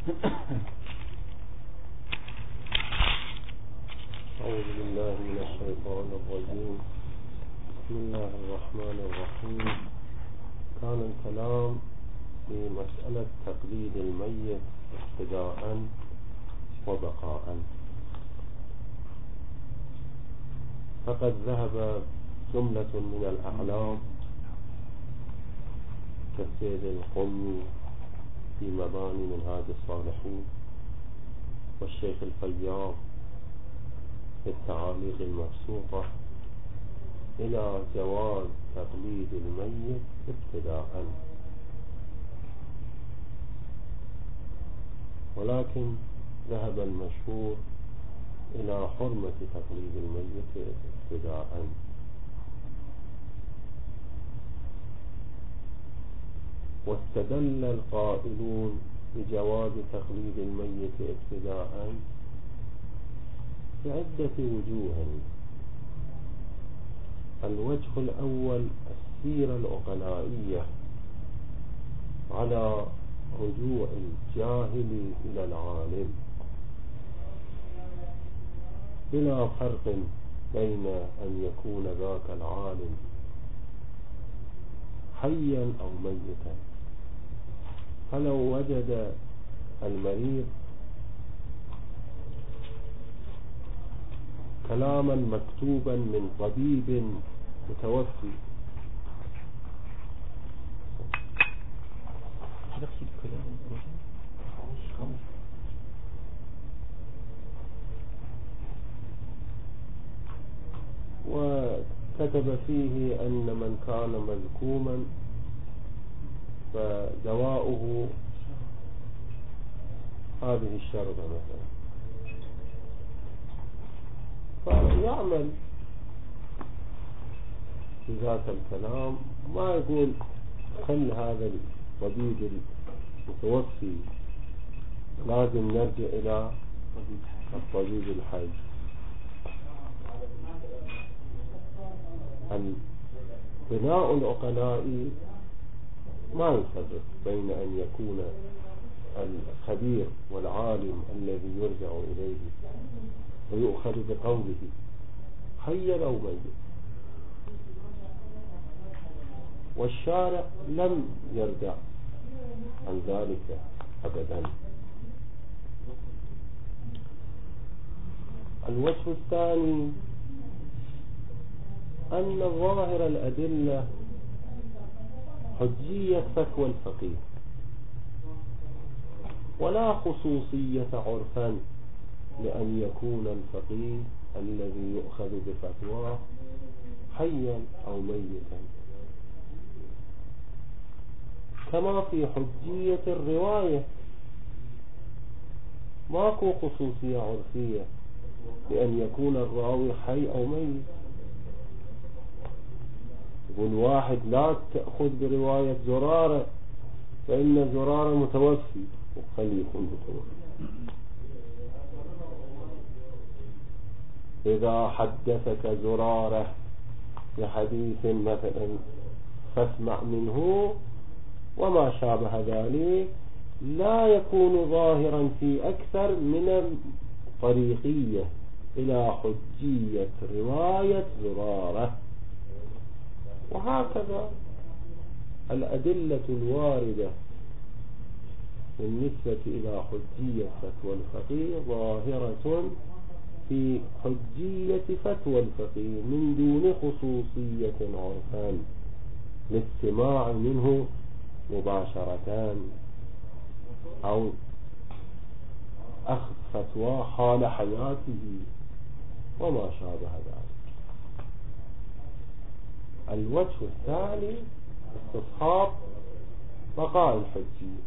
أعوذ بالله من الشيطان الرجيم. بسم الله الرحمن الرحيم. كان الكلام في مسألة تقليد الميت ابتداء وبقاء، فقد ذهب جملة من الأعلام كالسيد القمي في مباني منهاج الصالحين، والشيخ الفياض في التعاليق المبسوطة، إلى جواز تقليد الميت ابتداء، ولكن ذهب المشهور إلى حرمة تقليد الميت ابتداء. واستدل القائلون بجواز تقليد الميت ابتداء بعدة وجوه. الوجه الأول السيرة العقلائية على رجوع الجاهل إلى العالم، بلا فرق بين أن يكون ذاك العالم حيا أو ميتا. فلو وجد المريض كلاما مكتوبا من طبيب متوفي وكتب فيه أن من كان مزكوما فدواؤه هذه الشربة مثلا، فيعمل في ذات الكلام، ما يقول خل هذا الطبيب المتوفي، لازم نرجع إلى الطبيب الحي. البناء العقلائي ما يفرق بين أن يكون الخبير والعالم الذي يرجع إليه ويؤخذ بقوله حيا أو ميت، والشارع لم يرجع عن ذلك أبدا. الوجه الثاني أن ظاهر الأدلة حجية فتوى الفقيه، ولا خصوصية عرفا لأن يكون الفقيه الذي يؤخذ بفتواه حيا أو ميتا، كما في حجية الرواية ماكو خصوصية عرفية لأن يكون الراوي حي أو ميت. يقول واحد لا تأخذ برواية زرارة فإن زرارة متوفي، وخلي يكون متوفي. إذا حدثك زرارة بحديث مثلا فاسمع منه وما شابه ذلك، لا يكون ظاهرا في أكثر من الطريقية إلى حجية رواية زرارة. وهكذا الأدلة الواردة بالنسبة إلى حجية فتوى الفقيه ظاهرة في حجية فتوى الفقيه من دون خصوصية عرفا للسماع منه مباشرة أو أخذ فتوى حال حياته وما شابه ذلك. الوجه الثاني استصحاب بقاء الحجية.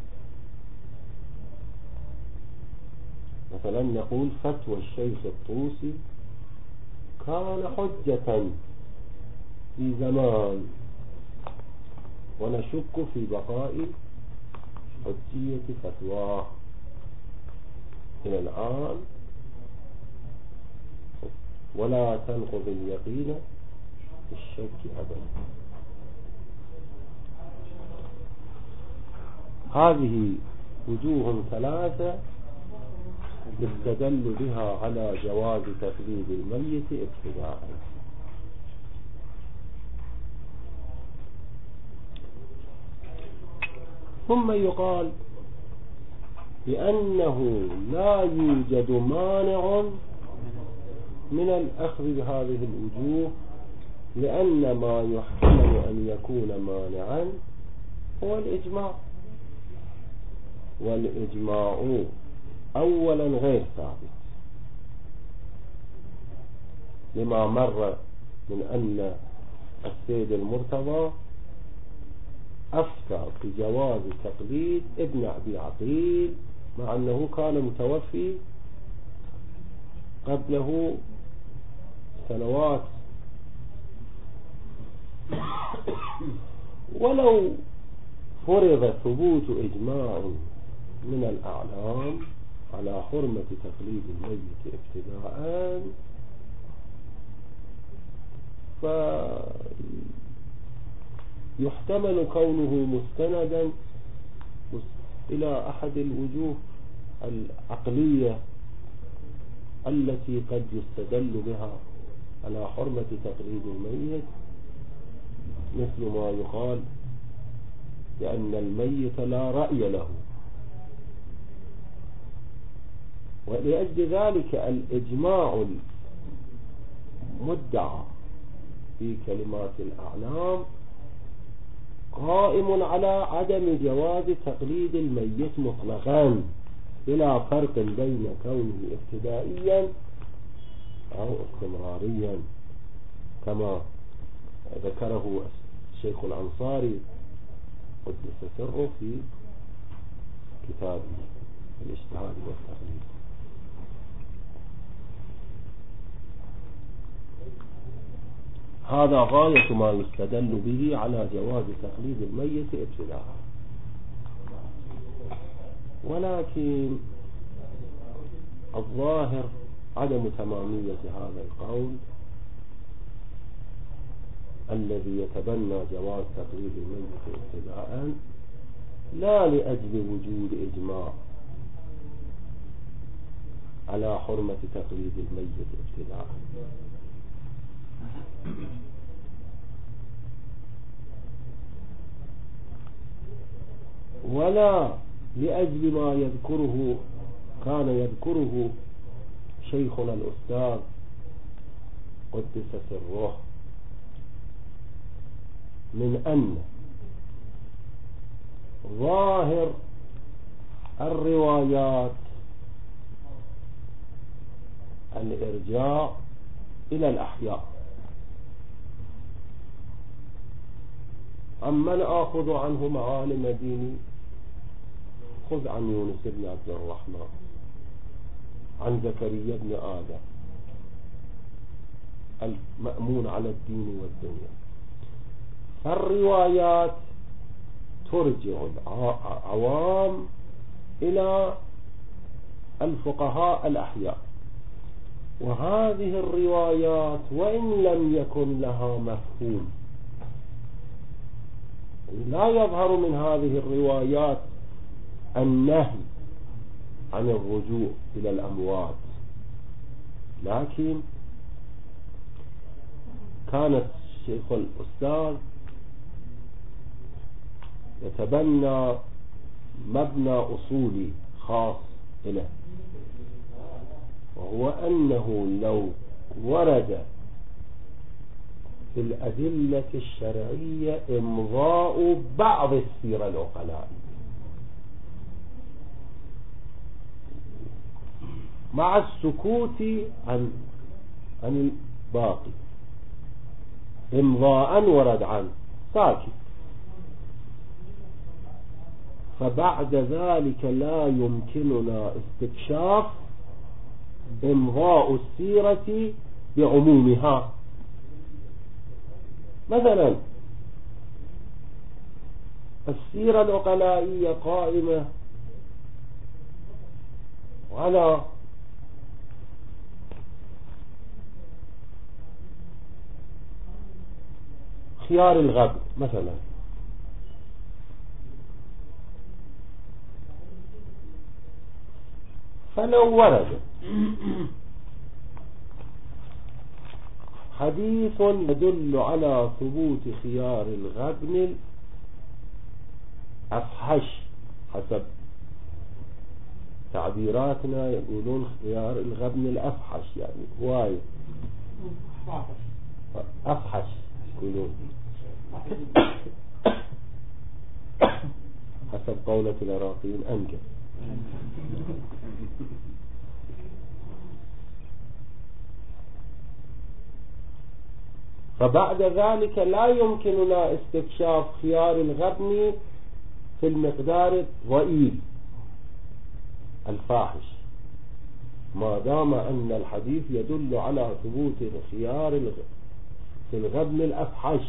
مثلا نقول فتوى الشيخ الطوسي كان حجة في زمان، ونشك في بقاء حجية فتواه إلى الآن، ولا تنقض اليقين بالشك أبدا. هذه وجوه ثلاثة يستدل بها على جواز تقليد الميت ابتداء. ثم يقال بأنه لا يوجد مانع من الأخذ بهذه الوجوه، لأن ما يحتمل أن يكون مانعا هو الإجماع، والإجماع أولا غير ثابت لما مر من أن السيد المرتضى أفتى بجواز تقليد ابن أبي عقيل مع أنه كان متوفي قبله سنوات. ولو فرض ثبوت إجماع من الأعلام على حرمة تقليد الميت ابتداء، فيحتمل كونه مستندا إلى أحد الوجوه العقلية التي قد يستدل بها على حرمة تقليد الميت، مثل ما يقال بأن الميت لا رأي له، ولأجل ذلك الإجماع المدعى في كلمات الأعلام قائم على عدم جواز تقليد الميت مطلقا، بلا فرق بين كونه ابتدائيا أو استمراريا، كما ذكره الشيخ الأنصاري قدس سره في كتابه الاجتهاد والتقليد. هذا غاية ما يستدل به على جواز تقليد الميت ابتداء. ولكن الظاهر عدم تمامية هذا القول الذي يتبنى جواز تقليد الميت ابتداء، لا لأجل وجود إجماع على حرمة تقليد الميت ابتداء، ولا لأجل ما كان يذكره شيخنا الأستاذ قدس سره من أن ظاهر الروايات الإرجاع إلى الأحياء. أما آخذ عنه معالم ديني، خذ عن يونس بن عبد الرحمن، عن زكريا بن آدم المأمون على الدين والدنيا. فالروايات ترجع العوام إلى الفقهاء الأحياء، وهذه الروايات وإن لم يكن لها مفهوم، لا يظهر من هذه الروايات النهي عن الرجوع إلى الأموات، لكن كانت الشيخ الأستاذ يتبنى مبنى أصولي خاص له، وهو أنه لو ورد في الأدلة الشرعية إمضاء بعض السيرة العقلاء مع السكوت عن الباقي، إمضاء ورد عن ساكت، فبعد ذلك لا يمكننا استكشاف إمضاء السيرة بعمومها. مثلا السيرة العقلائية قائمة على خيار الغبر مثلا، فلو ورد حديث يدل على ثبوت خيار الغبن الأفحش، حسب تعبيراتنا يقولون خيار الغبن الأفحش، يعني وايد أفحش يقولون حسب قولة العراقيين أنجب. فبعد ذلك لا يمكننا استكشاف خيار الغبن في المقدار الضئيل الفاحش، ما دام أن الحديث يدل على ثبوت خيار في الغبن الأفحش،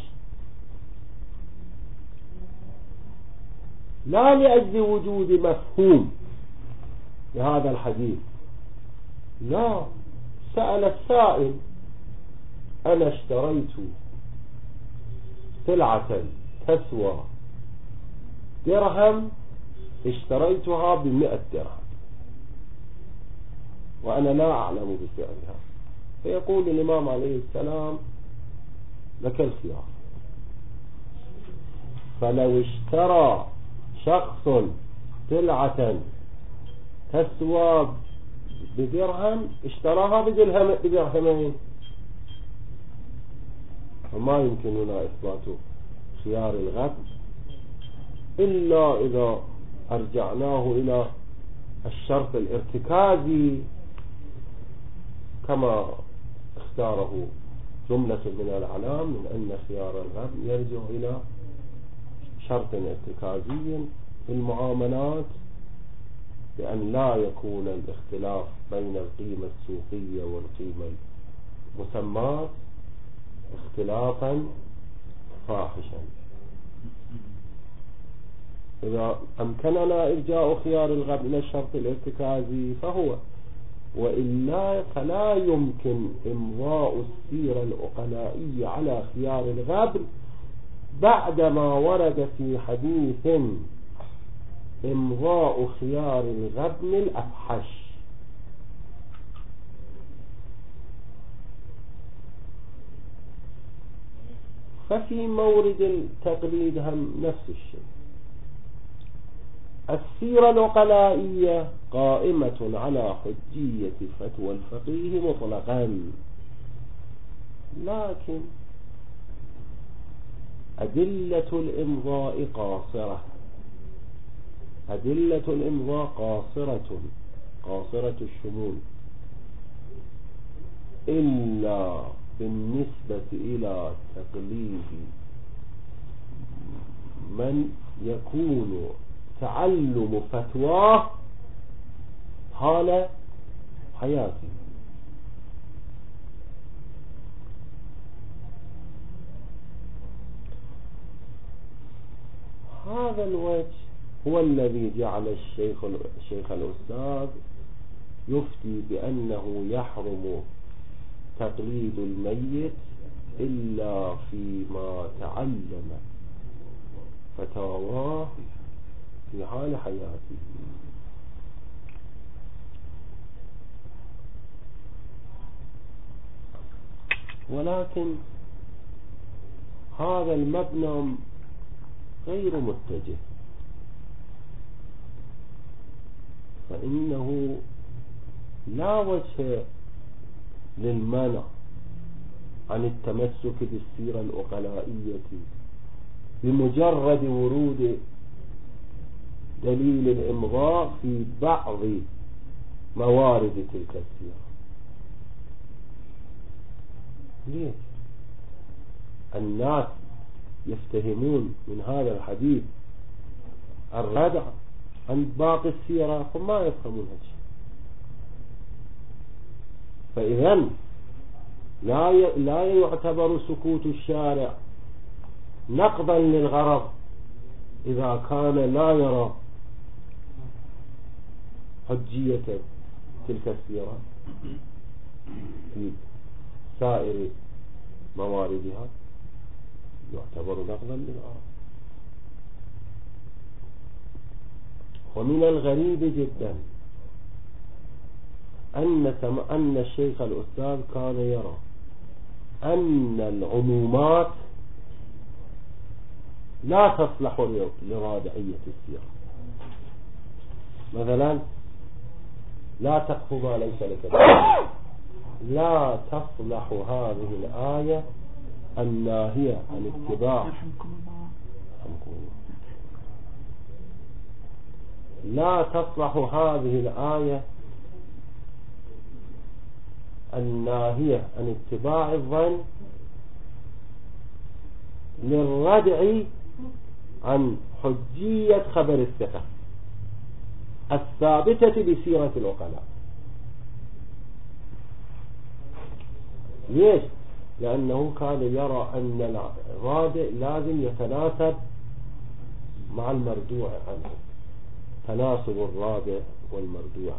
لا لأجل وجود مفهوم لهذا الحديث، لا. سأل السائل: أنا اشتريت سلعة تسوى درهم، اشتريتها ب100 درهم وأنا لا أعلم بسعرها، فيقول الإمام عليه السلام: لك الخيار. فلو اشترى شخص سلعة تسوى بدرهم اشتراها بدرهمين، فما يمكننا إثبات خيار الغبن إلا إذا أرجعناه إلى الشرط الارتكازي كما اختاره جملة من العلام، من أن خيار الغبن يرجع إلى شرط ارتكازي في المعاملات، بأن لا يكون الاختلاف بين القيمة السوقية والقيمة المسماة اختلافا فاحشا. إذا أمكننا إرجاء خيار الغبن إلى الشرط الارتكازي فهو، وإلا فلا يمكن إمضاء السيرة العقلائية على خيار الغبن بعدما ورد في حديث إمضاء خيار الغبن الأفحش. ففي مورد التقليد هم نفس الشيء. السيرة العقلائية قائمة على حجية فتوى الفقيه مطلقا، لكن أدلة الإمضاء قاصرة، أدلة الإمضاء قاصرة الشمول، إلا بالنسبة إلى تقليد من يكون تعلم فتواه حال حياته. هذا الوجه هو الذي جعل الشيخ الأستاذ يفتي بأنه يحرم تقليد الميت إلا فيما تعلم فتاواه في حال حياته. ولكن هذا المبنى غير متجه، فإنه لا وجه للمنع عن التمسك بالسيرة العقلائية بمجرد ورود دليل الإمضاء في بعض موارد تلك السيرة. ليش؟ الناس يفتهمون من هذا الحديث الردع عن باقي السيرة، فما يفهمون هذا. فإذن لا يعتبر سكوت الشارع نقضا للغرض إذا كان لا يرى حجية تلك السيرة في سائر مواردها، يعتبر نقضا للغرض. ومن الغريب جدا أن الشيخ الأستاذ كان يرى أن العمومات لا تصلح لرادعية السيرة. مثلا لا تقف ما ليس لك به، لا تصلح هذه الآية الناهية عن اتباع، لا تصلح هذه الآية الناهية عن اتباع الظن للردع عن حجية خبر الثقة الثابتة بسيرة العقلاء. ليش؟ لأنه كان يرى أن الرادع لازم يتناسب مع المردوع عنه، تناسب الرادع والمردوع.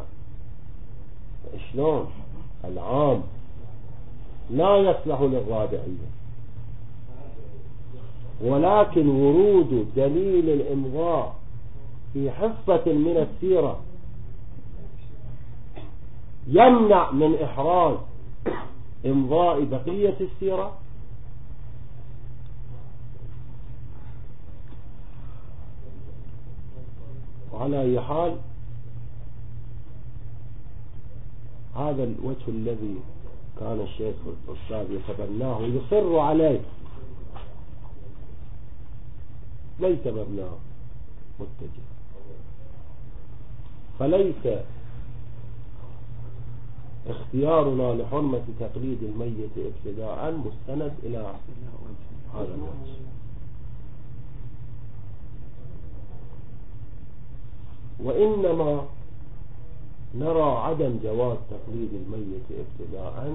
شلون العام لا يصلح للرادعية، ولكن ورود دليل الإمضاء في حصة من السيرة يمنع من إحراز إمضاء بقية السيرة، وعلى أي حال هذا الوجه الذي كان الشيخ الأستاذ يتبناه ويصر عليه ليس مبناه متجه، فليس اختيارنا لحرمة تقليد الميت ابتداء مستند إلى هذا الوجه. وإنما نرى عدم جواز تقليد الميت ابتداء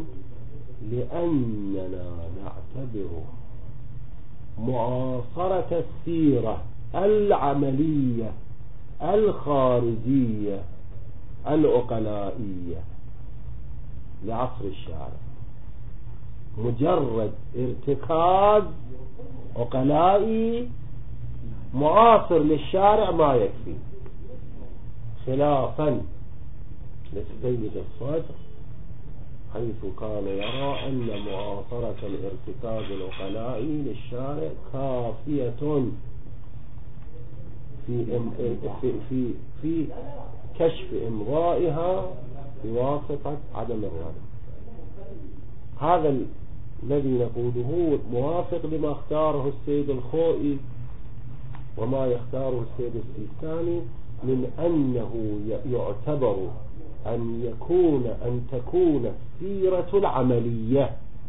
لأننا نعتبر معاصرة السيرة العملية الخارجية العقلائية لعصر الشارع مجرد ارتكاز عقلائي معاصر للشارع ما يكفي، خلافا للسيد الصدر حيث كان يرى أن معاصرة الارتكاز العقلائي للشارع كافية في كشف إمضائها بواسطة عدم الرد. هذا الذي نقوله موافق لما اختاره السيد الخوئي وما يختاره السيد السيستاني من أنه يعتبر أن تكون السيرة العملية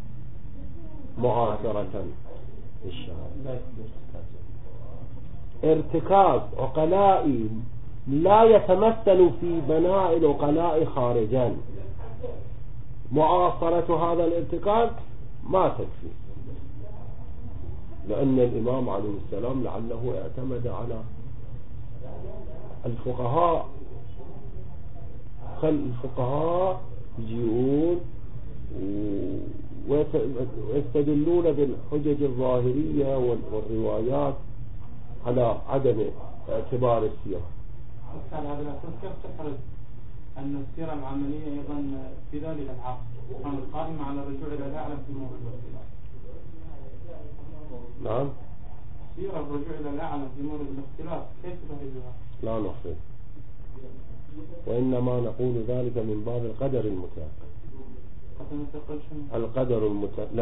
معاصرة للشارع، ارتكاز عقلائي لا يتمثل في بناء العقلاء خارجا، معاصرة هذا الارتكاز ما تكفي، لأن الإمام عليه السلام لعله اعتمد على الفقهاء، الفقهاء يجيئون ويستدلون بالحجج الظاهرية والروايات على عدم اعتبار السيرة. على هذا الأساس كيف تحرز أن السيرة العملية أيضا في ذلك العصر كانت قائمة على الرجوع إلى الأعلم في موضوع الاختلاف؟ نعم، سيرة الرجوع إلى الأعلم في موضوع الاختلاف كيف تحرزها؟ لا نحرز، وإنما نقول ذلك من باب القدر المتيقن. القدر المتيقن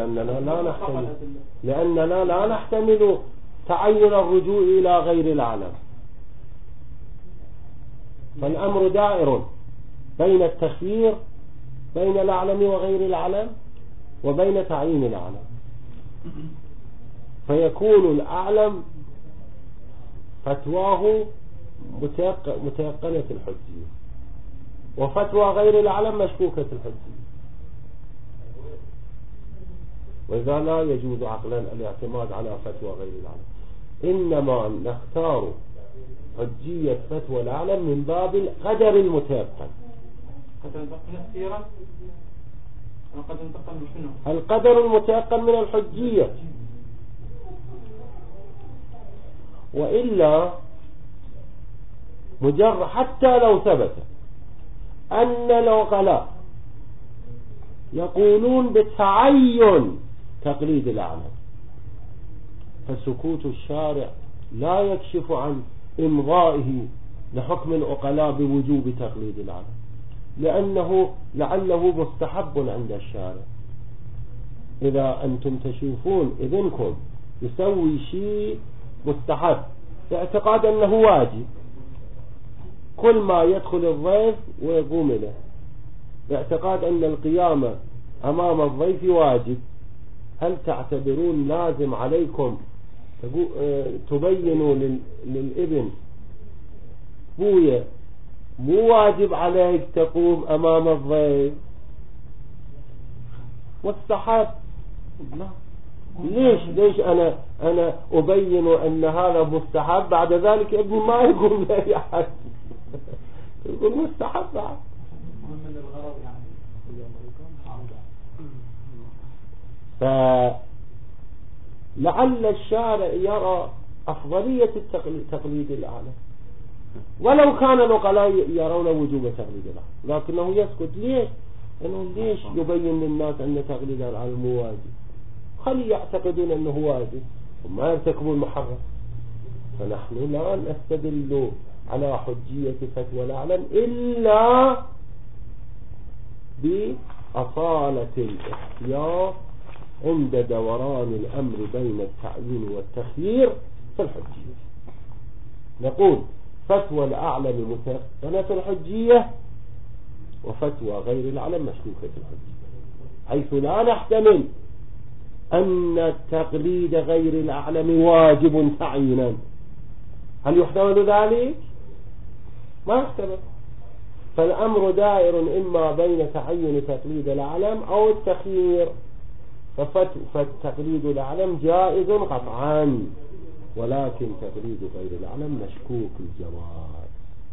لأننا لا نحتمل تعين الرجوع إلى غير العالم، فالأمر دائر بين التخيير بين الأعلم وغير العالم وبين تعيين العالم، فيكون الأعلم فتواه متيقنة الحجية وفتوى غير العالم مشكوكة الحجية، وإذا لا يجوز عقلا الاعتماد على فتوى غير العالم، إنما نختار حجية فتوى العالم من باب القدر المتيقن. قد انتقل السيرة وقد انتقل بشنو؟ القدر المتيقن من الحجية، وإلا مجرد حتى لو ثبت أن العقلاء يقولون بتعين تقليد الأعلم، فسكوت الشارع لا يكشف عن إمضائه لحكم العقلاء بوجوب تقليد الأعلم، لأنه لعله مستحب عند الشارع. إذا أنتم تشوفون إذنكم يسوي شيء مستحب باعتقاد أنه واجب، كل ما يدخل الضيف ويقوم له باعتقاد أن القيامة أمام الضيف واجب، هل تعتبرون لازم عليكم تبينوا للابن بويا مو واجب عليك تقوم أمام الضيف، مستحب؟ لا. ليش أنا أبين أن هذا مستحب بعد ذلك ابني ما يقوم لأي أحد يقول مستحب بعد من الغرض يعني. فلعل الشارع يرى أفضلية تقليد الأعلى، ولو كان العقلاء يرون وجوب تقليد الأعلى، لكنه يسكت. ليش؟ أنه ليش يبين للناس أن تقليد الأعلى مو واجب؟ خلي يعتقدون أنه واجب وما يرتكبون المحرم. فنحن لا نستدل على حجية فتوى الأعلم إلا بأصالة الاختيار عند دوران الأمر بين التعيين والتخيير في الحجية. نقول فتوى الأعلم متيقنة الحجية، وفتوى غير الأعلم مشكوكة الحجية، حيث لا نحتمل أن تقليد غير الأعلم واجب تعيينا. هل يحتمل ذلك؟ ما يحتمل. فالأمر دائر إما بين تعين تقليد الأعلم أو التخيير، فالتقليد الأعلم جائز قطعا، ولكن تقليد غير الأعلم مشكوك الجواز.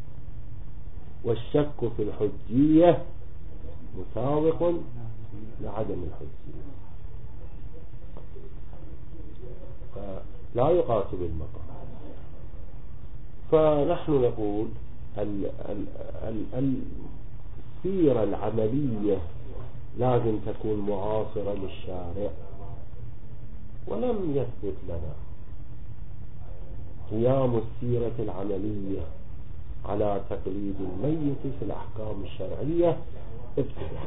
والشك في الحجية مساوق لعدم الحجية، فلا يقاس بالمقام. فنحن نقول السيرة العملية لازم تكون معاصرة للشارع، ولم يثبت لنا قيام السيرة العملية على تقليد الميت في الأحكام الشرعية ابتداء.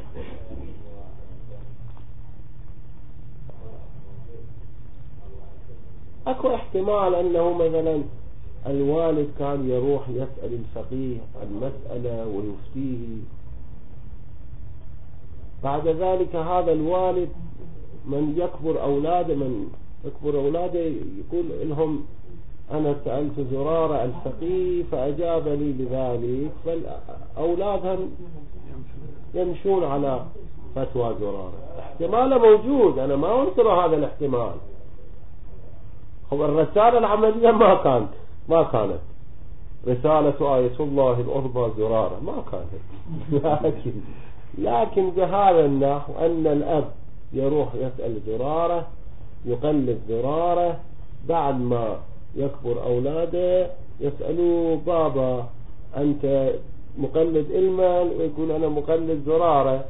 أكو احتمال أنه مثلا الوالد كان يروح يسأل الفقيه عن مسألة ويفتيه، بعد ذلك هذا الوالد من يكبر أولاده يقول لهم أنا سألت زرارة الفقيه فأجاب لي بذلك، فالأولادهم يمشون على فتوى زرارة. احتمال موجود، أنا ما أنكر هذا الاحتمال. هو الرسالة العملية ما كانت رسالة آية الله العظمى زرارة، ما كانت. لكن بهذا النحو أن الأب يروح يسأل زرارة، يقلد زرارة، بعد ما يكبر أولاده يسألوا بابا أنت مقلد المال، ويقول أنا مقلد زرارة،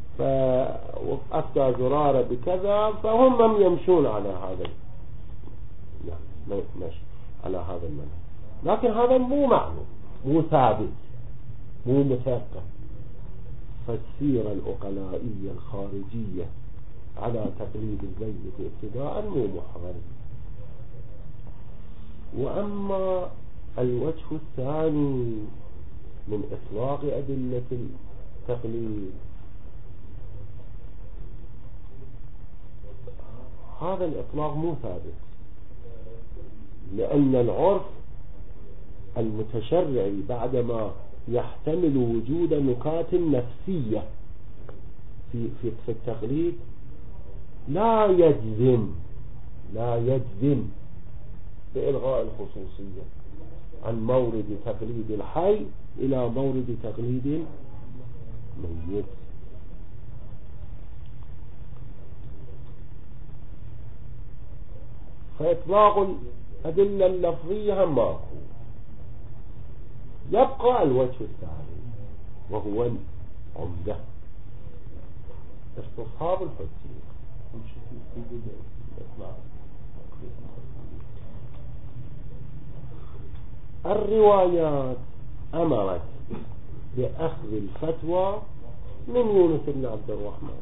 فأفتى زرارة بكذا، فهم يمشون على هذا ماشي على هذا المنهج. لكن هذا مو معلوم، مو ثابت، مو مثقف. فالسيرة العقلائية الخارجية على تقليد الميت ابتداء مو محرم. وأما الوجه الثاني من إطلاق أدلة التقليد، هذا الإطلاق مو ثابت، لأن العرف المتشرعي بعدما يحتمل وجود نكات نفسية في التقليد لا يجزم بإلغاء الخصوصية عن مورد تقليد الحي إلى مورد تقليد الميت. فإطلاق الأدلة اللفظية ماكو، يبقى الوجه الثاني وهو العمدة، استصحاب الحجية. الروايات أمرت بأخذ الفتوى من يونس بن عبد الرحمن،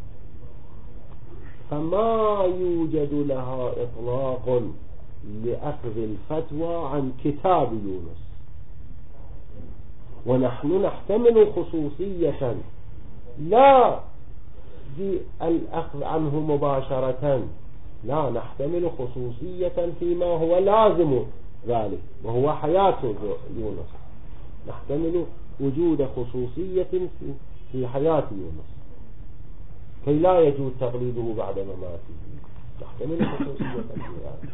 فما يوجد لها إطلاق لأخذ الفتوى عن كتاب يونس. ونحن نحتمل خصوصية لا بالأخذ عنه مباشرة، لا، نحتمل خصوصية فيما هو لازم ذلك وهو حياة يونس، نحتمل وجود خصوصية في حياة يونس كي لا يجوز تقليده بعد مماته، نحتمل خصوصية في ذلك.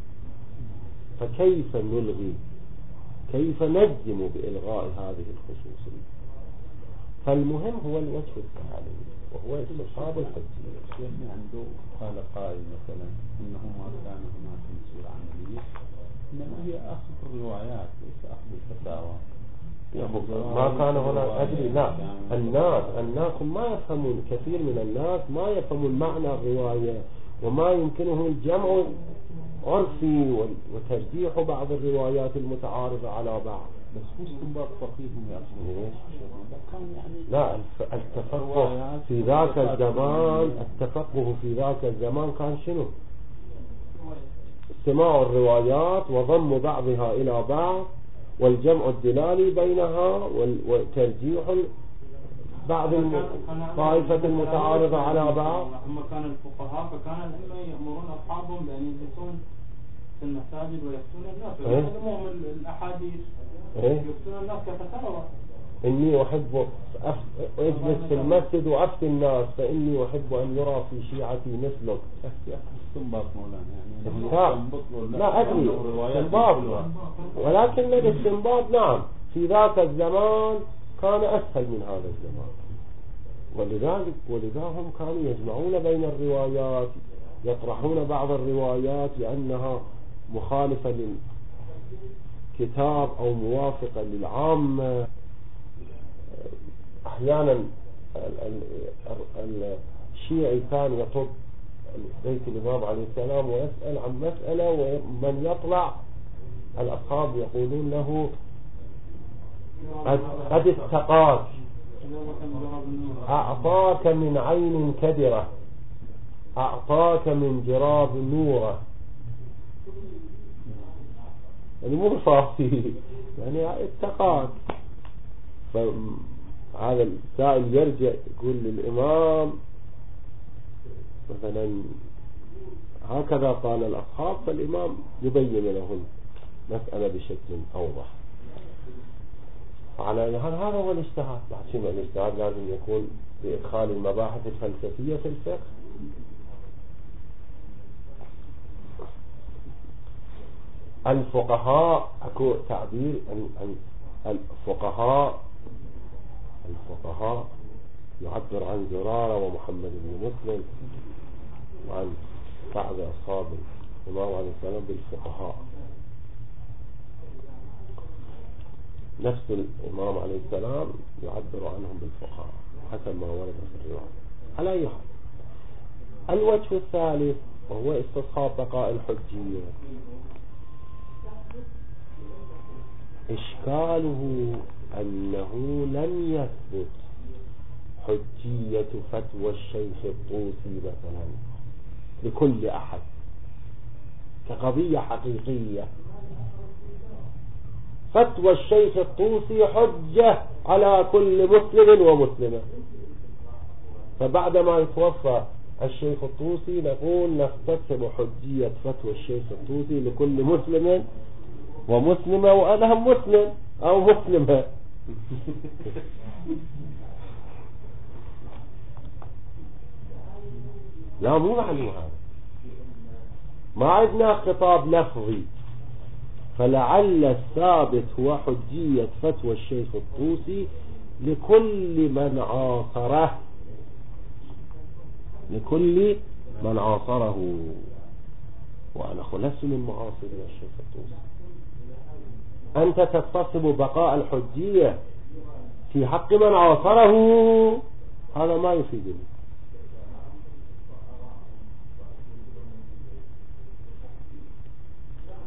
فكيف نلغي، كيف نجزم بإلغاء هذه الخصوصية؟ فالمهم هو الوجه الثاني وهو استصحاب الحجية. يعني عنده قال قائل مثلا إنه ما كان هناك مسؤول عملية، إنما هي أخذ الروايات ليس أخذ الفتاوى. ما كان هنا أدري، لا، الناس ما يفهمون، كثير من الناس ما يفهمون معنى الرواية وما يمكنه الجمع عرفي وترجيح بعض الروايات المتعارضة على بعض. بس هو استنباط فقيهم يا أخي. كان يعني لا، التفقه في ذاك الزمان، التفقه في ذاك الزمان كان شنو؟ استماع الروايات وضم بعضها إلى بعض والجمع الدلالي بينها وترجيح بعض الطائفة المتعارضة على بعض. هم كانوا الفقهاء، فكان الأئمة يأمرون أصحابهم بأن يجلسون في المساجد ويفتون الناس ويعلموهم الأحاديث، يفتون الناس كفتاوى. إني أحب أجلس في المسجد وأفتي الناس فإني أحب أن يرى في شيعتي مثلك. استنباط مولانا يعني لا أدري استنباط، ولكن الاستنباط نعم في ذاك الزمان كان أسهل من هذا الزمان، ولذا هم كانوا يجمعون بين الروايات، يطرحون بعض الروايات لأنها مخالفة للكتاب أو موافقة للعامة. أحيانا الشيعي كان يطب بيت الإمام عليه السلام ويسأل عن مسألة، ومن يطلع الأصحاب يقولون له قد استقاك، أعطاك من عين كدرة، أعطاك من جراب نورة، يعني مو صافي، يعني اتقاك. فهذا السائل يرجع يقول للإمام مثلا هكذا قال الأصحاب، فالإمام يبين لهم مسألة بشكل أوضح. على هذا هو الاجتهاد. بعد شيء الاجتهاد لازم يكون بإدخال المباحث الفلسفية في الفقه. الفقهاء أكو تعبير الفقهاء يعبر عن زرارة ومحمد بن مسلم وعن بعض أصحاب الإمام عليه السلام بالفقهاء. نفس الإمام عليه السلام يعبر عنهم بالفقهاء حسب ما ورد في الرواية. على أي حال، الوجه الثالث وهو استصحاب بقاء الحجية. إشكاله أنه لم يثبت حجية فتوى الشيخ الطوسي مثلا لكل أحد كقضية حقيقية. فتوى الشيخ الطوسي حجة على كل مسلم ومسلمة، فبعدما يتوفى الشيخ الطوسي نقول نستثبت حجية فتوى الشيخ الطوسي لكل مسلم ومسلمة، وأنا هم مسلم أو مسلمة. لا، مو معنى هذا، ما عندنا خطاب لفظي. فلعل الثابت هو حجية فتوى الشيخ الطوسي لكل من عاصره، لكل من عاصره، وأنا خلصت من معاصر الشيخ الطوسي. أنت تتصب بقاء الحجية في حق من عاصره، هذا ما يفيدني.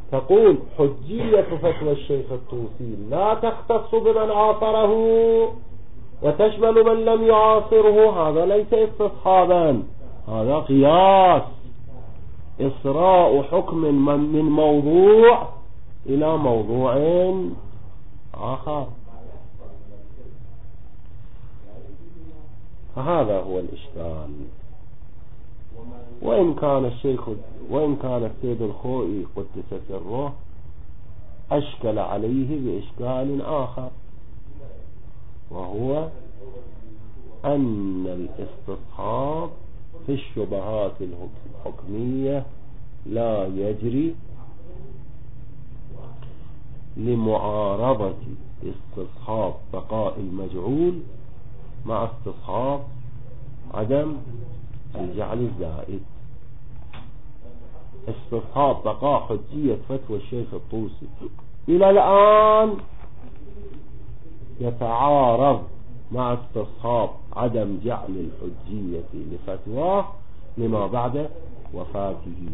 تقول حجية فتوى الشيخ الطوسي لا تختص بمن عاصره وتشمل من لم يعاصره، هذا ليس استصحابا، هذا قياس، إسراء حكم من موضوع إلى موضوع آخر. فهذا هو الإشكال. وإن كان السيد الخوئي قدس سره أشكل عليه بإشكال آخر، وهو أن الاستصحاب في الشبهات الحكمية لا يجري لمعارضة استصحاب بقاء المجعول مع استصحاب عدم الجعل الزائد. استصحاب بقاء حجية فتوى الشيخ الطوسي إلى الآن يتعارض مع استصحاب عدم جعل الحجية لفتواه لما بعد وفاته.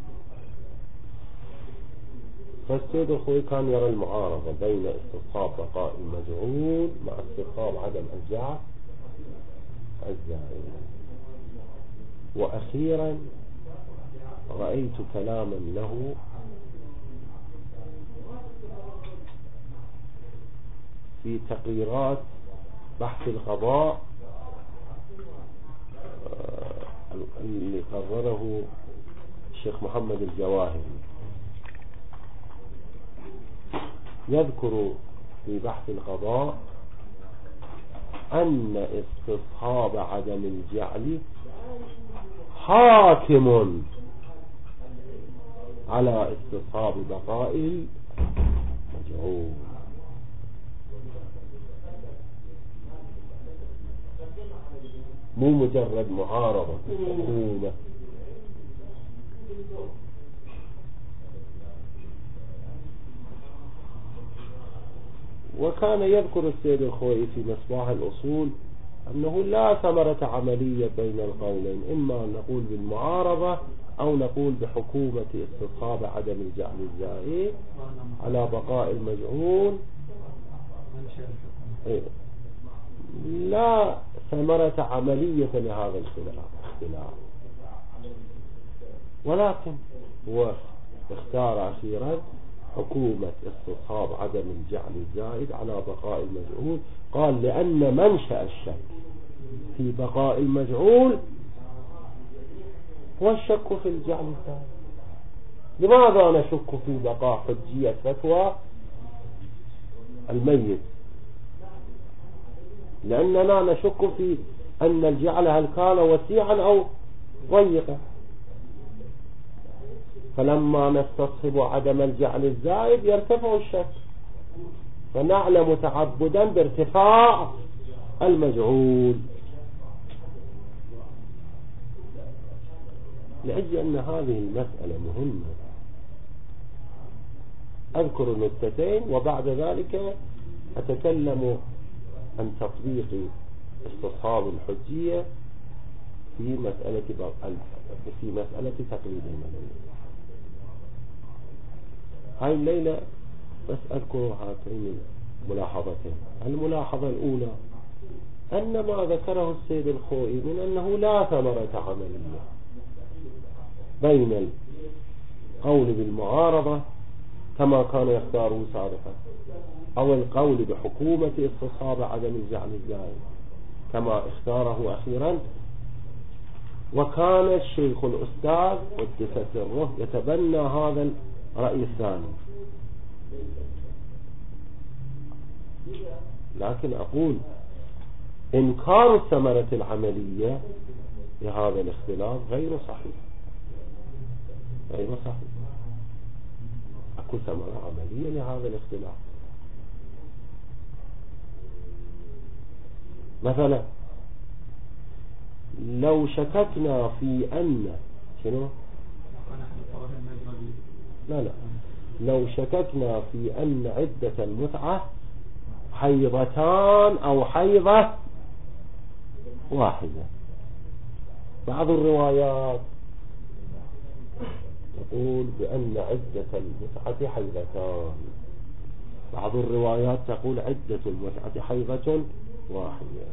فالسيد الخوئي كان يرى المعارضة بين استصحاب بقاء المجعول مع استصحاب عدم الجعل الزائد. وأخيرا رأيت كلاما له في تقريرات بحث القضاء اللي قرره الشيخ محمد الجواهري، يذكر في بحث القضاء أن استصحاب عدم الجعل حاكم على استصحاب بقاء المجعول. مو مجرد معارضة الحكومة. وكان يذكر السيد الخوئي في مصباح الأصول أنه لا ثمرة عملية بين القولين، إما نقول بالمعارضة أو نقول بحكومة استصحاب عدم الجعل الزائد على بقاء المجعول. لا ثمرة عملية لهذا الاختلاف، ولكن هو اختار أخيرا حكومة استصحاب عدم الجعل الزائد على بقاء المجعول. قال لأن منشأ الشك في بقاء المجعول هو الشك في الجعل الزائد. لماذا نشك في بقاء حجية فتوى الميت؟ لأننا نشك في أن الجعل هل كان وسيعا أو ضيقا. فلما نستصحب عدم الجعل الزائد يرتفع الشك، فنعلم تعبدا بارتفاع المجعول. لأجل أن هذه المسألة مهمة أذكر نكتتين مسألتين، وبعد ذلك أتكلم عن تطبيق استصحاب الحجية في مسألة تقليد المدني. هاي الليلة بس أذكر هاتين الملاحظتين. الملاحظة الأولى أن ما ذكره السيد الخوئي من أنه لا ثمرة عملية بين القول بالمعارضة كما كان يختاره سابقا أو القول بحكومة استصحاب عدم الجعل الزائد كما اختاره أخيرا. وكان الشيخ الأستاذ قدس سره يتبنى هذا الرأي الثاني. لكن أقول إنكار الثمرة العملية لهذا الاختلاف غير صحيح، غير صحيح. أكو ثمرة عملية لهذا الاختلاف. مثلا لو شككنا في أن لو شككنا في أن عدة المتعة حيضتان أو حيضة واحدة، بعض الروايات يقول بأن عدة المتعة حيضتان. بعض الروايات تقول عدة المتعة حيضة واحدة.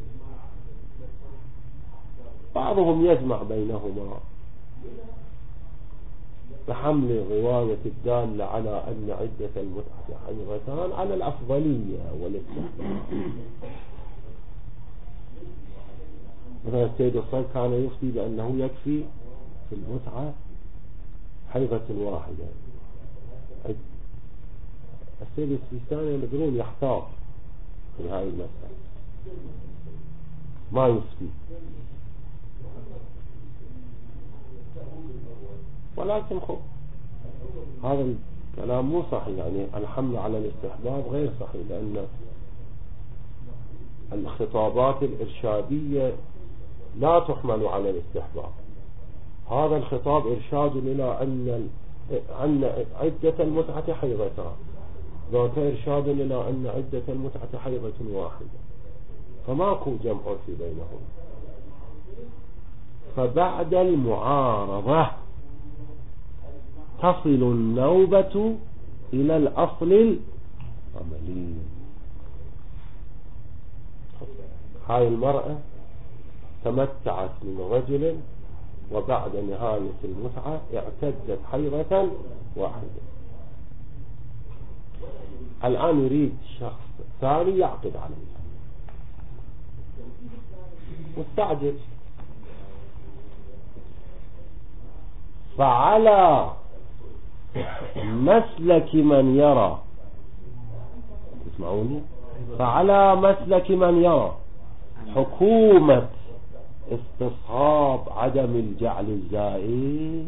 بعضهم يجمع بينهما بحمل رواية الدالة على أن عدة المتعة حيضتان على الأفضلية والاستحباب. مثلا السيد الصيد كان يفتي بأنه يكفي في المتعة حيضة واحدة. السيد السيستاني يقولون يحتاط في هذه المسألة، ما يفتي. ولكن هذا الكلام مو صحيح، يعني الحمل على الاستحباب غير صحيح، لأن الخطابات الإرشادية لا تحمل على الاستحباب. هذا الخطاب إرشاد إلى أن عدة المتعة حيضتان، ذاك إرشاد إلى أن عدة المتعة حيضة واحدة، فماكو جمع في بينهم. فبعد المعارضة تصل النوبة إلى الأصل العملي. هاي المرأة تمتعت من رجل، وبعد نهاية المتعة اعتدت حيضة واحدة. الآن يريد شخص ثاني يعقد عليها، مستعجل. فعلى مسلك من يرى، تسمعوني؟ فعلى مسلك من يرى حكومة استصحاب عدم الجعل الزائد،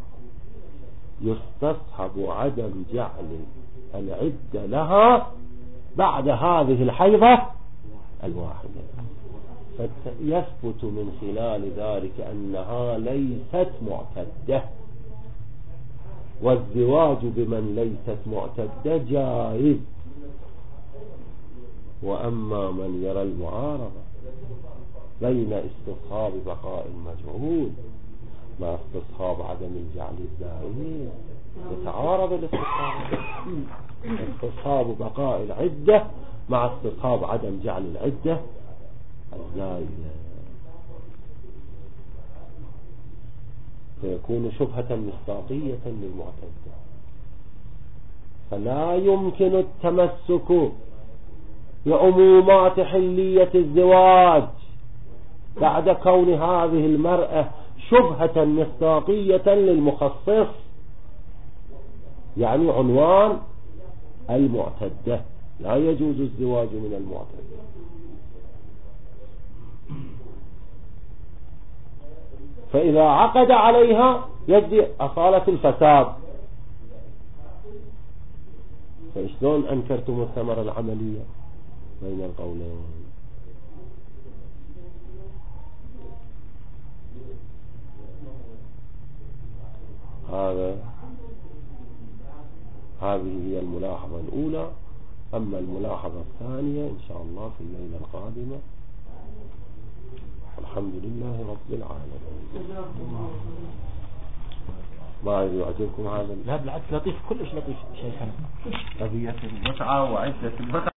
يستصحب عدم جعل العدة لها بعد هذه الحيضة الواحدة. فيثبت من خلال ذلك أنها ليست معتدة، والزواج بمن ليست معتدة جائز. وأما من يرى المعارضة بين استصحاب بقاء المجهول مع استصحاب عدم الجعل الزائد، يتعارض استصحاب بقاء العدة مع استصحاب عدم جعل العدة الزائدة، فيكون شبهة مصداقية للمعتدة. فلا يمكن التمسك بعمومات حلية الزواج بعد كون هذه المرأة شبهة مصداقية للمخصص، يعني عنوان المعتدة. لا يجوز الزواج من المعتدة. فإذا عقد عليها يجري أصالة الفساد. فإشلون أنكرتم الثمرة العملية بين القولين؟ هذه هي الملاحظة الأولى. أما الملاحظة الثانية إن شاء الله في الليلة القادمة. الحمد لله رب العالمين. ما يعجبكم هذا؟ لا بالعكس لطيف، كلش لطيف شيخنا. قضية المتعة وعدة المتعة.